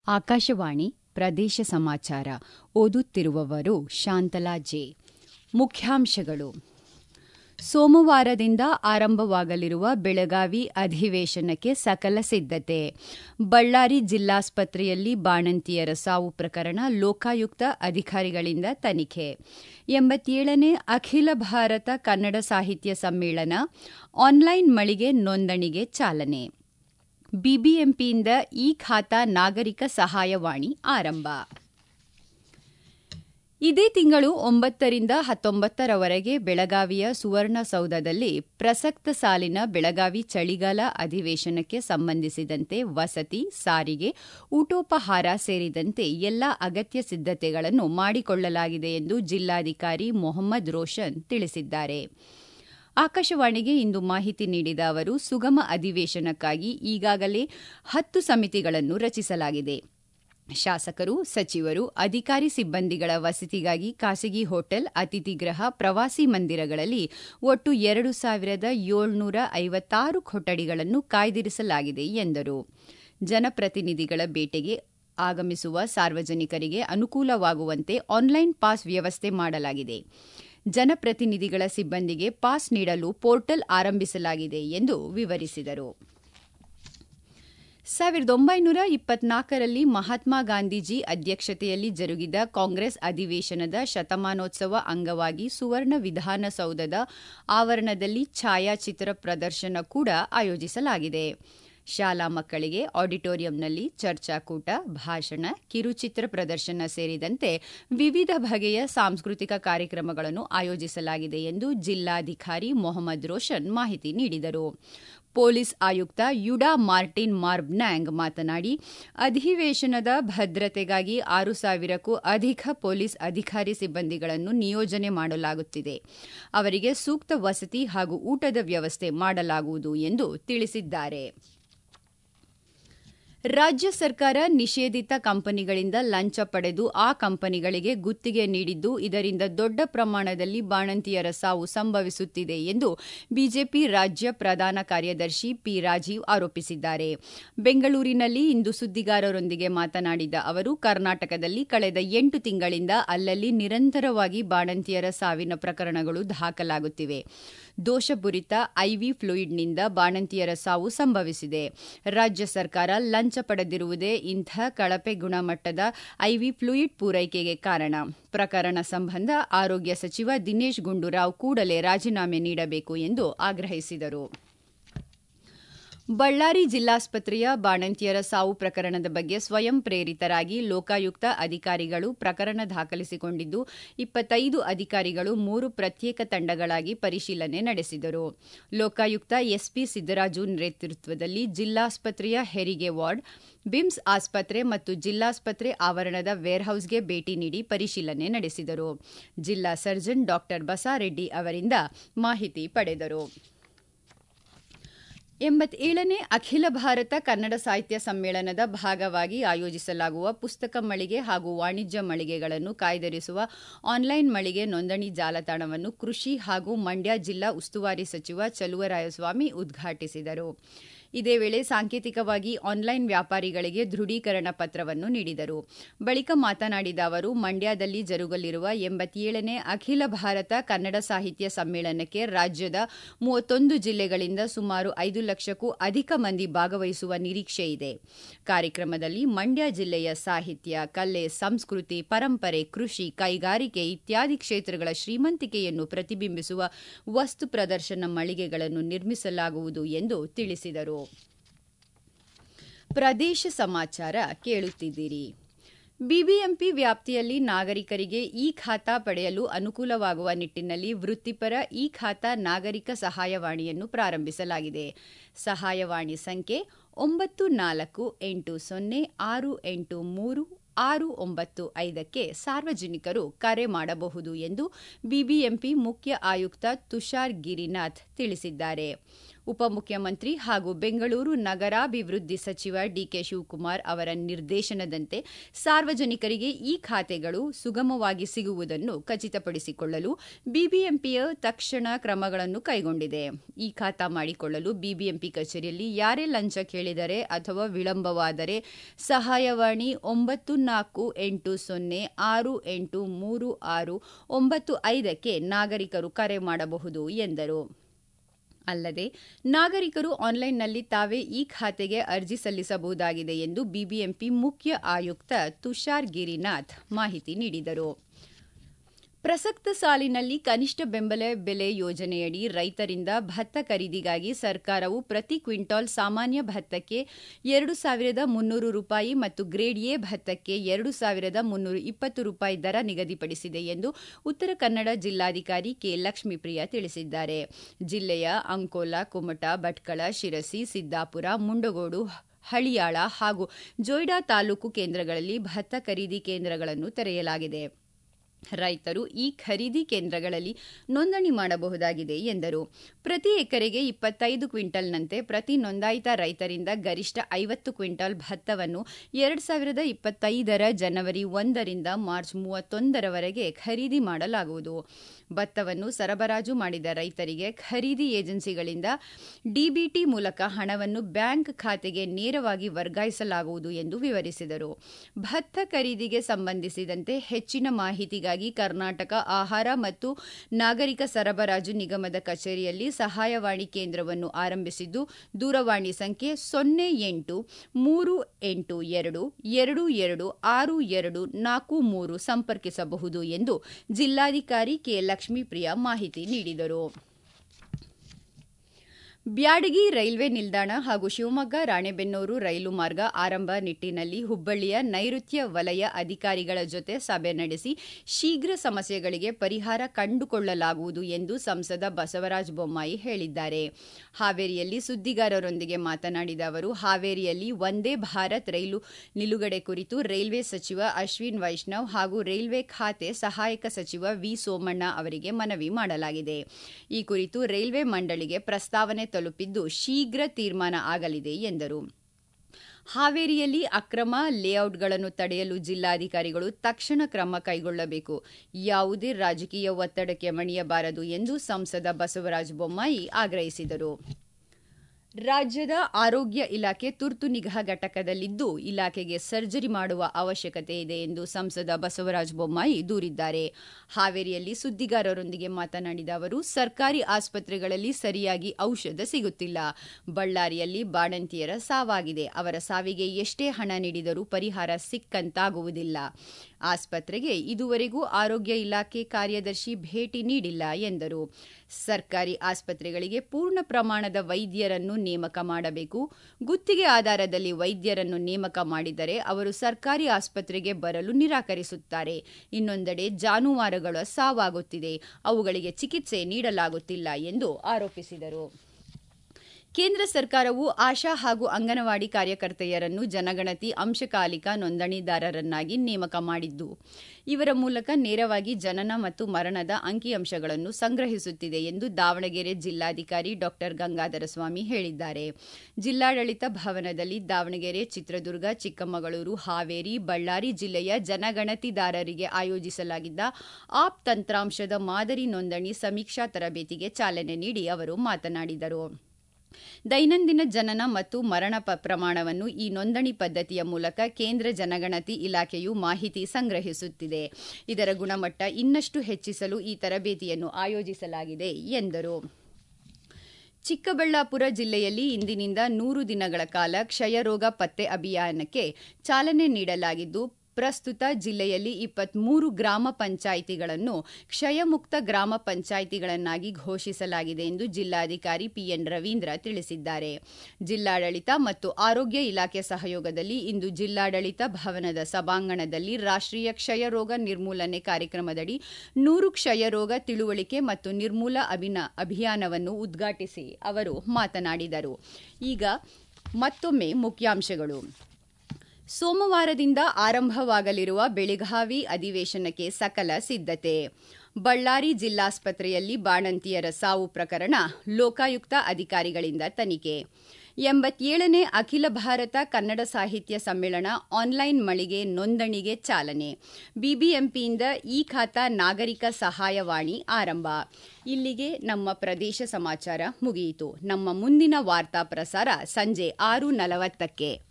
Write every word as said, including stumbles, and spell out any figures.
ಆಕಾಶವಾಣಿ ಪ್ರದೇಶ ಸಮಾಚಾರ ಓದುತ್ತಿರುವವರು ಶಾಂತಲಾ ಜೆ. ಮುಖ್ಯಾಂಶಗಳು. ಸೋಮವಾರದಿಂದ ಆರಂಭವಾಗಲಿರುವ ಬೆಳಗಾವಿ ಅಧಿವೇಶನಕ್ಕೆ ಸಕಲ ಸಿದ್ಧತೆ. ಬಳ್ಳಾರಿ ಜಿಲ್ಲಾಸ್ಪತ್ರೆಯಲ್ಲಿ ಬಾಣಂತಿಯರ ಸಾವು ಪ್ರಕರಣ ಲೋಕಾಯುಕ್ತ ಅಧಿಕಾರಿಗಳಿಂದ ತನಿಖೆ. ಎಂಬತ್ತೇಳನೇ ಅಖಿಲ ಭಾರತ ಕನ್ನಡ ಸಾಹಿತ್ಯ ಸಮ್ಮೇಳನ ಆನ್ಲೈನ್ ಮಳಿಗೆ ನೋಂದಣಿಗೆ ಚಾಲನೆ. ಬಿಬಿಎಂಪಿಯಿಂದ ಇ ಖಾತಾ ನಾಗರಿಕ ಸಹಾಯವಾಣಿ ಆರಂಭ. ಇದೇ ತಿಂಗಳು ಒಂಬತ್ತರಿಂದ ಹತ್ತೊಂಬತ್ತರವರೆಗೆ ಬೆಳಗಾವಿಯ ಸುವರ್ಣಸೌಧದಲ್ಲಿ ಪ್ರಸಕ್ತ ಸಾಲಿನ ಬೆಳಗಾವಿ ಚಳಿಗಾಲ ಅಧಿವೇಶನಕ್ಕೆ ಸಂಬಂಧಿಸಿದಂತೆ ವಸತಿ, ಸಾರಿಗೆ, ಊಟೋಪಹಾರ ಸೇರಿದಂತೆ ಎಲ್ಲ ಅಗತ್ಯ ಸಿದ್ಧತೆಗಳನ್ನು ಮಾಡಿಕೊಳ್ಳಲಾಗಿದೆ ಎಂದು ಜಿಲ್ಲಾಧಿಕಾರಿ ಮೊಹಮ್ಮದ್ ರೋಷನ್ ತಿಳಿಸಿದ್ದಾರೆ. ಆಕಾಶವಾಣಿಗೆ ಇಂದು ಮಾಹಿತಿ ನೀಡಿದ ಅವರು, ಸುಗಮ ಅಧಿವೇಶನಕ್ಕಾಗಿ ಈಗಾಗಲೇ ಹತ್ತು ಸಮಿತಿಗಳನ್ನು ರಚಿಸಲಾಗಿದೆ. ಶಾಸಕರು, ಸಚಿವರು, ಅಧಿಕಾರಿ ಸಿಬ್ಬಂದಿಗಳ ವಸತಿಗಾಗಿ ಖಾಸಗಿ ಹೋಟೆಲ್, ಅತಿಥಿಗೃಹ, ಪ್ರವಾಸಿ ಮಂದಿರಗಳಲ್ಲಿ ಒಟ್ಟು ಎರಡು ಸಾವಿರದ ಏಳುನೂರ ಐವತ್ತಾರು ಕೊಠಡಿಗಳನ್ನು ಕಾಯ್ದಿರಿಸಲಾಗಿದೆ ಎಂದರು. ಜನಪ್ರತಿನಿಧಿಗಳ ಭೇಟಿಗೆ ಆಗಮಿಸುವ ಸಾರ್ವಜನಿಕರಿಗೆ ಅನುಕೂಲವಾಗುವಂತೆ ಆನ್ಲೈನ್ ಪಾಸ್ ವ್ಯವಸ್ಥೆ ಮಾಡಲಾಗಿದೆ. ಜನಪ್ರತಿನಿಧಿಗಳ ಸಿಬ್ಬಂದಿಗೆ ಪಾಸ್ ನೀಡಲು ಪೋರ್ಟಲ್ ಆರಂಭಿಸಲಾಗಿದೆ ಎಂದು ವಿವರಿಸಿದರು. ಸಾವಿರದ ಒಂಬೈನೂರ ಇಪ್ಪತ್ನಾಲ್ಕರಲ್ಲಿ ಮಹಾತ್ಮ ಗಾಂಧೀಜಿ ಅಧ್ಯಕ್ಷತೆಯಲ್ಲಿ ಜರುಗಿದ ಕಾಂಗ್ರೆಸ್ ಅಧಿವೇಶನದ ಶತಮಾನೋತ್ಸವ ಅಂಗವಾಗಿ ಸುವರ್ಣ ವಿಧಾನಸೌಧದ ಆವರಣದಲ್ಲಿ ಛಾಯಾಚಿತ್ರ ಪ್ರದರ್ಶನ ಕೂಡ ಆಯೋಜಿಸಲಾಗಿದೆ. ಶಾಲಾ ಮಕ್ಕಳಿಗೆ ಆಡಿಟೋರಿಯಂನಲ್ಲಿ ಚರ್ಚಾಕೂಟ, ಭಾಷಣ, ಕಿರುಚಿತ್ರ ಪ್ರದರ್ಶನ ಸೇರಿದಂತೆ ವಿವಿಧ ಬಗೆಯ ಸಾಂಸ್ಕೃತಿಕ ಕಾರ್ಯಕ್ರಮಗಳನ್ನು ಆಯೋಜಿಸಲಾಗಿದೆ ಎಂದು ಜಿಲ್ಲಾಧಿಕಾರಿ ಮೊಹಮ್ಮದ್ ರೋಷನ್ ಮಾಹಿತಿ ನೀಡಿದರು. ಪೊಲೀಸ್ ಆಯುಕ್ತ ಯುಡಾ ಮಾರ್ಟಿನ್ ಮಾರ್ಬ್ನ್ಯಾಂಗ್ ಮಾತನಾಡಿ, ಅಧಿವೇಶನದ ಭದ್ರತೆಗಾಗಿ ಆರು ಸಾವಿರಕ್ಕೂ ಅಧಿಕ ಪೊಲೀಸ್ ಅಧಿಕಾರಿ ಸಿಬ್ಬಂದಿಗಳನ್ನು ನಿಯೋಜನೆ ಮಾಡಲಾಗುತ್ತಿದೆ. ಅವರಿಗೆ ಸೂಕ್ತ ವಸತಿ ಹಾಗೂ ಊಟದ ವ್ಯವಸ್ಥೆ ಮಾಡಲಾಗುವುದು ಎಂದು ತಿಳಿಸಿದ್ದಾರೆ. ರಾಜ್ಯ ಸರ್ಕಾರ ನಿಷೇಧಿತ ಕಂಪನಿಗಳಿಂದ ಲಂಚ ಪಡೆದು ಆ ಕಂಪನಿಗಳಿಗೆ ಗುತ್ತಿಗೆ ನೀಡಿದ್ದು, ಇದರಿಂದ ದೊಡ್ಡ ಪ್ರಮಾಣದಲ್ಲಿ ಬಾಣಂತಿಯರ ಸಾವು ಸಂಭವಿಸುತ್ತಿದೆ ಎಂದು ಬಿಜೆಪಿ ರಾಜ್ಯ ಪ್ರಧಾನ ಕಾರ್ಯದರ್ಶಿ ಪಿ ರಾಜೀವ್ ಆರೋಪಿಸಿದ್ದಾರೆ. ಬೆಂಗಳೂರಿನಲ್ಲಿ ಇಂದು ಸುದ್ದಿಗಾರರೊಂದಿಗೆ ಮಾತನಾಡಿದ ಅವರು, ಕರ್ನಾಟಕದಲ್ಲಿ ಕಳೆದ ಎಂಟು ತಿಂಗಳಿಂದ ಅಲ್ಲಲ್ಲಿ ನಿರಂತರವಾಗಿ ಬಾಣಂತಿಯರ ಸಾವಿನ ಪ್ರಕರಣಗಳು ದಾಖಲಾಗುತ್ತಿವೆ. ದೋಷಪೂರಿತ ಐವಿ ಫ್ಲೂಯಿಡ್ನಿಂದ ಬಾಣಂತಿಯರ ಸಾವು ಸಂಭವಿಸಿದೆ. ರಾಜ್ಯ ಸರ್ಕಾರ ಲಂಚ ಪಡೆದಿರುವುದೇ ಇಂಥ ಕಳಪೆ ಗುಣಮಟ್ಟದ ಐವಿ ಫ್ಲೂಯಿಡ್ ಪೂರೈಕೆಗೆ ಕಾರಣ. ಪ್ರಕರಣ ಸಂಬಂಧ ಆರೋಗ್ಯ ಸಚಿವ ದಿನೇಶ್ ಗುಂಡೂರಾವ್ ಕೂಡಲೇ ರಾಜೀನಾಮೆ ನೀಡಬೇಕು ಎಂದು ಆಗ್ರಹಿಸಿದರು. ಬಳ್ಳಾರಿ ಜಿಲ್ಲಾಸ್ಪತ್ರೆಯ ಬಾಣಂತಿಯರ ಸಾವು ಪ್ರಕರಣದ ಬಗ್ಗೆ ಸ್ವಯಂ ಪ್ರೇರಿತರಾಗಿ ಲೋಕಾಯುಕ್ತ ಅಧಿಕಾರಿಗಳು ಪ್ರಕರಣ ದಾಖಲಿಸಿಕೊಂಡಿದ್ದು, ಇಪ್ಪತ್ತೈದು ಅಧಿಕಾರಿಗಳು ಮೂರು ಪ್ರತ್ಯೇಕ ತಂಡಗಳಾಗಿ ಪರಿಶೀಲನೆ ನಡೆಸಿದರು. ಲೋಕಾಯುಕ್ತ ಎಸ್ಪಿ ಸಿದ್ದರಾಜು ನೇತೃತ್ವದಲ್ಲಿ ಜಿಲ್ಲಾಸ್ಪತ್ರೆಯ ಹೆರಿಗೆ ವಾರ್ಡ್, ಬಿಮ್ಸ್ ಆಸ್ಪತ್ರೆ ಮತ್ತು ಜಿಲ್ಲಾಸ್ಪತ್ರೆ ಆವರಣದ ವೇರ್ಹೌಸ್ಗೆ ಭೇಟಿ ನೀಡಿ ಪರಿಶೀಲನೆ ನಡೆಸಿದರು. ಜಿಲ್ಲಾ ಸರ್ಜನ್ ಡಾ ಬಸಾರೆಡ್ಡಿ ಅವರಿಂದ ಮಾಹಿತಿ ಪಡೆದರು. ಎಂಬತ್ತೇಳನೇ ಅಖಿಲ ಭಾರತ ಕನ್ನಡ ಸಾಹಿತ್ಯ ಸಮ್ಮೇಳನದ ಭಾಗವಾಗಿ ಆಯೋಜಿಸಲಾಗುವ ಪುಸ್ತಕ ಮಳಿಗೆ ಹಾಗೂ ವಾಣಿಜ್ಯ ಮಳಿಗೆಗಳನ್ನು ಕಾಯ್ದಿರಿಸುವ ಆನ್ಲೈನ್ ಮಳಿಗೆ ನೋಂದಣಿ ಜಾಲತಾಣವನ್ನು ಕೃಷಿ ಹಾಗೂ ಮಂಡ್ಯ ಜಿಲ್ಲಾ ಉಸ್ತುವಾರಿ ಸಚಿವ ಚಲುವರಾಯಸ್ವಾಮಿ ಉದ್ಘಾಟಿಸಿದರು. ಇದೇ ವೇಳೆ ಸಾಂಕೇತಿಕವಾಗಿ ಆನ್ಲೈನ್ ವ್ಯಾಪಾರಿಗಳಿಗೆ ದೃಢೀಕರಣ ಪತ್ರವನ್ನು ನೀಡಿದರು. ಬಳಿಕ ಮಾತನಾಡಿದ ಅವರು, ಮಂಡ್ಯದಲ್ಲಿ ಜರುಗಲಿರುವ ಎಂಬತ್ತೇಳನೇ ಅಖಿಲ ಭಾರತ ಕನ್ನಡ ಸಾಹಿತ್ಯ ಸಮ್ಮೇಳನಕ್ಕೆ ರಾಜ್ಯದ ಮೂವತ್ತೊಂದು ಜಿಲ್ಲೆಗಳಿಂದ ಸುಮಾರು ಐದು ಲಕ್ಷಕ್ಕೂ ಅಧಿಕ ಮಂದಿ ಭಾಗವಹಿಸುವ ನಿರೀಕ್ಷೆ ಇದೆ. ಕಾರ್ಯಕ್ರಮದಲ್ಲಿ ಮಂಡ್ಯ ಜಿಲ್ಲೆಯ ಸಾಹಿತ್ಯ, ಕಲೆ, ಸಂಸ್ಕೃತಿ, ಪರಂಪರೆ, ಕೃಷಿ, ಕೈಗಾರಿಕೆ ಇತ್ಯಾದಿ ಕ್ಷೇತ್ರಗಳ ಶ್ರೀಮಂತಿಕೆಯನ್ನು ಪ್ರತಿಬಿಂಬಿಸುವ ವಸ್ತು ಪ್ರದರ್ಶನ ಮಳಿಗೆಗಳನ್ನು ನಿರ್ಮಿಸಲಾಗುವುದು ಎಂದು ತಿಳಿಸಿದರು. ಪ್ರದೇಶ ಸಮಾಚಾರ ಕೇಳುತ್ತಿದ್ದೀರಿ. ಬಿಬಿಎಂಪಿ ವ್ಯಾಪ್ತಿಯಲ್ಲಿ ನಾಗರಿಕರಿಗೆ ಇ ಖಾತಾ ಪಡೆಯಲು ಅನುಕೂಲವಾಗುವ ನಿಟ್ಟಿನಲ್ಲಿ ವೃತ್ತಿಪರ ಇ ಖಾತಾ ನಾಗರಿಕ ಸಹಾಯವಾಣಿಯನ್ನು ಪ್ರಾರಂಭಿಸಲಾಗಿದೆ. ಸಹಾಯವಾಣಿ ಸಂಖ್ಯೆ ಒಂಬತ್ತು ನಾಲ್ಕು ಎಂಟು ಸೊನ್ನೆ ಆರು ಎಂಟು ಮೂರು ಆರು ಒಂಬತ್ತು ಐದಕ್ಕೆ ಸಾರ್ವಜನಿಕರು ಕರೆ ಮಾಡಬಹುದು ಎಂದು ಬಿಬಿಎಂಪಿ ಮುಖ್ಯ ಆಯುಕ್ತ ತುಷಾರ್ ಗಿರಿನಾಥ್ ತಿಳಿಸಿದ್ದಾರೆ. ಉಪಮುಖ್ಯಮಂತ್ರಿ ಹಾಗೂ ಬೆಂಗಳೂರು ನಗರಾಭಿವೃದ್ಧಿ ಸಚಿವ ಡಿಕೆ ಶಿವಕುಮಾರ್ ಅವರ ನಿರ್ದೇಶನದಂತೆ ಸಾರ್ವಜನಿಕರಿಗೆ ಈ ಖಾತೆಗಳು ಸುಗಮವಾಗಿ ಸಿಗುವುದನ್ನು ಖಚಿತಪಡಿಸಿಕೊಳ್ಳಲು ಬಿಬಿಎಂಪಿಯ ತಕ್ಷಣ ಕ್ರಮಗಳನ್ನು ಕೈಗೊಂಡಿದೆ. ಈ ಖಾತಾ ಮಾಡಿಕೊಳ್ಳಲು ಬಿಬಿಎಂಪಿ ಕಚೇರಿಯಲ್ಲಿ ಯಾರೇ ಲಂಚ ಕೇಳಿದರೆ ಅಥವಾ ವಿಳಂಬವಾದರೆ ಸಹಾಯವಾಣಿ ಒಂಬತ್ತು ನಾಲ್ಕು ಎಂಟು ಸೊನ್ನೆ ಆರು ಎಂಟು ಮೂರು ಆರು ಒಂಬತ್ತು ಐದಕ್ಕೆ ನಾಗರಿಕರು ಕರೆ ಮಾಡಬಹುದು ಎಂದರು. ಅಲ್ಲದೆ ನಾಗರಿಕರು ಆನ್ಲೈನ್ನಲ್ಲಿ ತಾವೇ ಈ ಖಾತೆಗೆ ಅರ್ಜಿ ಸಲ್ಲಿಸಬಹುದಾಗಿದೆ ಎಂದು ಬಿಬಿಎಂಪಿ ಮುಖ್ಯ ಆಯುಕ್ತ ತುಷಾರ್ ಗಿರಿನಾಥ್ ಮಾಹಿತಿ ನೀಡಿದರು. ಪ್ರಸಕ್ತ ಸಾಲಿನಲ್ಲಿ ಕನಿಷ್ಠ ಬೆಂಬಲ ಬೆಲೆ ಯೋಜನೆಯಡಿ ರೈತರಿಂದ ಭತ್ತ ಖರೀದಿಗಾಗಿ ಸರ್ಕಾರವು ಪ್ರತಿ ಕ್ವಿಂಟಾಲ್ ಸಾಮಾನ್ಯ ಭತ್ತಕ್ಕೆ ಎರಡು ಸಾವಿರದ ಮುನ್ನೂರು ರೂಪಾಯಿ ಮತ್ತು ಗ್ರೇಡ್ ಎ ಭತ್ತಕ್ಕೆ ಎರಡು ಸಾವಿರದ ಮುನ್ನೂರ ಇಪ್ಪತ್ತು ರೂಪಾಯಿ ದರ ನಿಗದಿಪಡಿಸಿದೆ ಎಂದು ಉತ್ತರ ಕನ್ನಡ ಜಿಲ್ಲಾಧಿಕಾರಿ ಕೆ ಲಕ್ಷ್ಮೀಪ್ರಿಯ ತಿಳಿಸಿದ್ದಾರೆ. ಜಿಲ್ಲೆಯ ಅಂಕೋಲಾ, ಕುಮಟಾ, ಭಟ್ಕಳ, ಶಿರಸಿ, ಸಿದ್ದಾಪುರ, ಮುಂಡಗೋಡು, ಹಳಿಯಾಳ ಹಾಗೂ ಜೊಯ್ಡಾ ತಾಲೂಕು ಕೇಂದ್ರಗಳಲ್ಲಿ ಭತ್ತ ಖರೀದಿ ಕೇಂದ್ರಗಳನ್ನು ತೆರೆಯಲಾಗಿದೆ. ರೈತರು ಈ ಖರೀದಿ ಕೇಂದ್ರಗಳಲ್ಲಿ ನೋಂದಣಿ ಮಾಡಬಹುದಾಗಿದೆ ಎಂದರು. ಪ್ರತಿ ಎಕರೆಗೆ ಇಪ್ಪತ್ತೈದು ಕ್ವಿಂಟಲ್ನಂತೆ ಪ್ರತಿ ನೋಂದಾಯಿತ ರೈತರಿಂದ ಗರಿಷ್ಠ ಐವತ್ತು ಕ್ವಿಂಟಲ್ ಭತ್ತವನ್ನು ಎರಡು ಸಾವಿರದ ಇಪ್ಪತ್ತೈದರ ಜನವರಿ ಒಂದರಿಂದ ಮಾರ್ಚ್ ಮೂವತ್ತೊಂದರವರೆಗೆ ಖರೀದಿ ಮಾಡಲಾಗುವುದು. ಭತ್ತವನ್ನು ಸರಬರಾಜು ಮಾಡಿದ ರೈತರಿಗೆ ಖರೀದಿ ಏಜೆನ್ಸಿಗಳಿಂದ ಡಿಬಿಟಿ ಮೂಲಕ ಹಣವನ್ನು ಬ್ಯಾಂಕ್ ಖಾತೆಗೆ ನೇರವಾಗಿ ವರ್ಗಾಯಿಸಲಾಗುವುದು ಎಂದು ವಿವರಿಸಿದರು. ಭತ್ತ ಖರೀದಿಗೆ ಸಂಬಂಧಿಸಿದಂತೆ ಹೆಚ್ಚಿನ ಮಾಹಿತಿಗಾಗಿ ಕರ್ನಾಟಕ ಆಹಾರ ಮತ್ತು ನಾಗರಿಕ ಸರಬರಾಜು ನಿಗಮದ ಕಚೇರಿಯಲ್ಲಿ ಸಹಾಯವಾಣಿ ಕೇಂದ್ರವನ್ನು ಆರಂಭಿಸಿದ್ದು, ದೂರವಾಣಿ ಸಂಖ್ಯೆ ಸೊನ್ನೆ ಎಂಟು ಮೂರು ಎಂಟು ಎರಡು ಎರಡು ಎರಡು ಆರು ಎರಡು ನಾಲ್ಕು ಮೂರು ಸಂಪರ್ಕಿಸಬಹುದು ಎಂದು ಜಿಲ್ಲಾಧಿಕಾರಿ ಕೆ ಲಕ್ಷ್ಮೀಪ್ರಿಯ ಮಾಹಿತಿ ನೀಡಿದರು. ಬ್ಯಾಡಗಿ ರೈಲ್ವೆ ನಿಲ್ದಾಣ ಹಾಗೂ ಶಿವಮೊಗ್ಗ ರಾಣೆಬೆನ್ನೂರು ರೈಲು ಮಾರ್ಗ ಆರಂಭ ನಿಟ್ಟಿನಲ್ಲಿ ಹುಬ್ಬಳ್ಳಿಯ ನೈಋತ್ಯ ವಲಯ ಅಧಿಕಾರಿಗಳ ಜೊತೆ ಸಭೆ ನಡೆಸಿ ಶೀಘ್ರ ಸಮಸ್ಯೆಗಳಿಗೆ ಪರಿಹಾರ ಕಂಡುಕೊಳ್ಳಲಾಗುವುದು ಎಂದು ಸಂಸದ ಬಸವರಾಜ ಬೊಮ್ಮಾಯಿ ಹೇಳಿದ್ದಾರೆ. ಹಾವೇರಿಯಲ್ಲಿ ಸುದ್ದಿಗಾರರೊಂದಿಗೆ ಮಾತನಾಡಿದ ಅವರು, ಹಾವೇರಿಯಲ್ಲಿ ವಂದೇ ಭಾರತ್ ರೈಲು ನಿಲುಗಡೆ ಕುರಿತು ರೈಲ್ವೆ ಸಚಿವ ಅಶ್ವಿನ್ ವೈಷ್ಣವ್ ಹಾಗೂ ರೈಲ್ವೆ ಖಾತೆ ಸಹಾಯಕ ಸಚಿವ ವಿ ಸೋಮಣ್ಣ ಅವರಿಗೆ ಮನವಿ ಮಾಡಲಾಗಿದೆ. ಈ ಕುರಿತು ರೈಲ್ವೆ ಮಂಡಳಿಗೆ ಪ್ರಸ್ತಾವನೆ ತಲುಪಿದ್ದು ಶೀಘ್ರ ತೀರ್ಮಾನ ಆಗಲಿದೆ ಎಂದರು. ಹಾವೇರಿಯಲ್ಲಿ ಅಕ್ರಮ ಲೇಔಟ್ಗಳನ್ನು ತಡೆಯಲು ಜಿಲ್ಲಾಧಿಕಾರಿಗಳು ತಕ್ಷಣ ಕ್ರಮ ಕೈಗೊಳ್ಳಬೇಕು, ಯಾವುದೇ ರಾಜಕೀಯ ಒತ್ತಡಕ್ಕೆ ಮಣಿಯಬಾರದು ಎಂದು ಸಂಸದ ಬಸವರಾಜ ಬೊಮ್ಮಾಯಿ ಆಗ್ರಹಿಸಿದರು. ರಾಜ್ಯದ ಆರೋಗ್ಯ ಇಲಾಖೆ ತುರ್ತು ನಿಗಾ ಘಟಕದಲ್ಲಿದ್ದು, ಇಲಾಖೆಗೆ ಸರ್ಜರಿ ಮಾಡುವ ಅವಶ್ಯಕತೆ ಇದೆ ಎಂದು ಸಂಸದ ಬಸವರಾಜ ಬೊಮ್ಮಾಯಿ ದೂರಿದ್ದಾರೆ. ಹಾವೇರಿಯಲ್ಲಿ ಸುದ್ದಿಗಾರರೊಂದಿಗೆ ಮಾತನಾಡಿದ ಅವರು, ಸರ್ಕಾರಿ ಆಸ್ಪತ್ರೆಗಳಲ್ಲಿ ಸರಿಯಾಗಿ ಔಷಧ ಸಿಗುತ್ತಿಲ್ಲ. ಬಳ್ಳಾರಿಯಲ್ಲಿ ಬಾಣಂತಿಯರ ಸಾವಾಗಿದೆ. ಅವರ ಸಾವಿಗೆ ಎಷ್ಟೇ ಹಣ ನೀಡಿದರೂ ಪರಿಹಾರ ಸಿಕ್ಕಂತಾಗುವುದಿಲ್ಲ. ಆಸ್ಪತ್ರೆಗೆ ಇದುವರೆಗೂ ಆರೋಗ್ಯ ಇಲಾಖೆ ಕಾರ್ಯದರ್ಶಿ ಭೇಟಿ ನೀಡಿಲ್ಲ ಎಂದರು. ಸರ್ಕಾರಿ ಆಸ್ಪತ್ರೆಗಳಿಗೆ ಪೂರ್ಣ ಪ್ರಮಾಣದ ವೈದ್ಯರನ್ನು ನೇಮಕ ಮಾಡಬೇಕು. ಗುತ್ತಿಗೆ ಆಧಾರದಲ್ಲಿ ವೈದ್ಯರನ್ನು ನೇಮಕ ಮಾಡಿದರೆ ಅವರು ಸರ್ಕಾರಿ ಆಸ್ಪತ್ರೆಗೆ ಬರಲು ನಿರಾಕರಿಸುತ್ತಾರೆ. ಇನ್ನೊಂದೆಡೆ ಜಾನುವಾರುಗಳ ಸಾವಾಗುತ್ತಿದೆ, ಅವುಗಳಿಗೆ ಚಿಕಿತ್ಸೆ ನೀಡಲಾಗುತ್ತಿಲ್ಲ ಎಂದು ಆರೋಪಿಸಿದರು. ಕೇಂದ್ರ ಸರ್ಕಾರವು ಆಶಾ ಹಾಗೂ ಅಂಗನವಾಡಿ ಕಾರ್ಯಕರ್ತೆಯರನ್ನು ಜನಗಣತಿ ಅಂಶಕಾಲಿಕ ನೋಂದಣಿದಾರರನ್ನಾಗಿ ನೇಮಕ ಮಾಡಿದ್ದು, ಇವರ ಮೂಲಕ ನೇರವಾಗಿ ಜನನ ಮತ್ತು ಮರಣದ ಅಂಕಿಅಂಶಗಳನ್ನು ಸಂಗ್ರಹಿಸುತ್ತಿದೆ ಎಂದು ದಾವಣಗೆರೆ ಜಿಲ್ಲಾಧಿಕಾರಿ ಡಾ ಗಂಗಾಧರ ಸ್ವಾಮಿ ಹೇಳಿದ್ದಾರೆ. ಜಿಲ್ಲಾಡಳಿತ ಭವನದಲ್ಲಿ ದಾವಣಗೆರೆ, ಚಿತ್ರದುರ್ಗ, ಚಿಕ್ಕಮಗಳೂರು, ಹಾವೇರಿ, ಬಳ್ಳಾರಿ ಜಿಲ್ಲೆಯ ಜನಗಣತಿದಾರರಿಗೆ ಆಯೋಜಿಸಲಾಗಿದ್ದ ಆಪ್ ತಂತ್ರಾಂಶದ ಮಾದರಿ ನೋಂದಣಿ ಸಮೀಕ್ಷಾ ತರಬೇತಿಗೆ ಚಾಲನೆ ನೀಡಿ ಅವರು ಮಾತನಾಡಿದರು. ದೈನಂದಿನ ಜನನ ಮತ್ತು ಮರಣ ಪ್ರಮಾಣವನ್ನು ಈ ನೋಂದಣಿ ಪದ್ಧತಿಯ ಮೂಲಕ ಕೇಂದ್ರ ಜನಗಣತಿ ಇಲಾಖೆಯು ಮಾಹಿತಿ ಸಂಗ್ರಹಿಸುತ್ತಿದೆ. ಇದರ ಗುಣಮಟ್ಟ ಇನ್ನಷ್ಟು ಹೆಚ್ಚಿಸಲು ಈ ತರಬೇತಿಯನ್ನು ಆಯೋಜಿಸಲಾಗಿದೆ ಎಂದರು. ಚಿಕ್ಕಬಳ್ಳಾಪುರ ಜಿಲ್ಲೆಯಲ್ಲಿ ಇಂದಿನಿಂದ ನೂರು ದಿನಗಳ ಕಾಲ ಕ್ಷಯರೋಗ ಪತ್ತೆ ಅಭಿಯಾನಕ್ಕೆ ಚಾಲನೆ ನೀಡಲಾಗಿದ್ದು, ಪ್ರಸ್ತುತ ಜಿಲ್ಲೆಯಲ್ಲಿ ಇಪ್ಪತ್ಮೂರು ಗ್ರಾಮ ಪಂಚಾಯಿತಿಗಳನ್ನು ಕ್ಷಯಮುಕ್ತ ಗ್ರಾಮ ಪಂಚಾಯಿತಿಗಳನ್ನಾಗಿ ಘೋಷಿಸಲಾಗಿದೆ ಎಂದು ಜಿಲ್ಲಾಧಿಕಾರಿ ಪಿಎನ್ ರವೀಂದ್ರ ತಿಳಿಸಿದ್ದಾರೆ. ಜಿಲ್ಲಾಡಳಿತ ಮತ್ತು ಆರೋಗ್ಯ ಇಲಾಖೆ ಸಹಯೋಗದಲ್ಲಿ ಇಂದು ಜಿಲ್ಲಾಡಳಿತ ಭವನದ ಸಭಾಂಗಣದಲ್ಲಿ ರಾಷ್ಟ್ರೀಯ ಕ್ಷಯರೋಗ ನಿರ್ಮೂಲನೆ ಕಾರ್ಯಕ್ರಮದಡಿ ನೂರು ಕ್ಷಯರೋಗ ತಿಳುವಳಿಕೆ ಮತ್ತು ನಿರ್ಮೂಲ ಅಭಿಯಾನವನ್ನು ಉದ್ಘಾಟಿಸಿ ಅವರು ಮಾತನಾಡಿದರು. ಈಗ ಮತ್ತೊಮ್ಮೆ ಮುಖ್ಯಾಂಶಗಳು. ಸೋಮವಾರದಿಂದ ಆರಂಭವಾಗಲಿರುವ ಬೆಳಗಾವಿ ಅಧಿವೇಶನಕ್ಕೆ ಸಕಲ ಸಿದ್ಧತೆ. ಬಳ್ಳಾರಿ ಜಿಲ್ಲಾಸ್ಪತ್ರೆಯಲ್ಲಿ ಬಾಣಂತಿಯರ ಸಾವು ಪ್ರಕರಣ ಲೋಕಾಯುಕ್ತ ಅಧಿಕಾರಿಗಳಿಂದ ತನಿಖೆ. ಎಂಬತ್ತೇಳನೇ ಅಖಿಲ ಭಾರತ ಕನ್ನಡ ಸಾಹಿತ್ಯ ಸಮ್ಮೇಳನ ಆನ್ಲೈನ್ ಮಳಿಗೆ ನೋಂದಣಿಗೆ ಚಾಲನೆ. ಬಿಬಿಎಂಪಿಯಿಂದ ಇ ಖಾತಾ ನಾಗರಿಕ ಸಹಾಯವಾಣಿ ಆರಂಭ. ಇಲ್ಲಿಗೆ ನಮ್ಮ ಪ್ರದೇಶ ಸಮಾಚಾರ ಮುಗಿಯಿತು. ನಮ್ಮ ಮುಂದಿನ ವಾರ್ತಾ ಪ್ರಸಾರ ಸಂಜೆ ಆರು ನಲವತ್ತಕ್ಕೆ.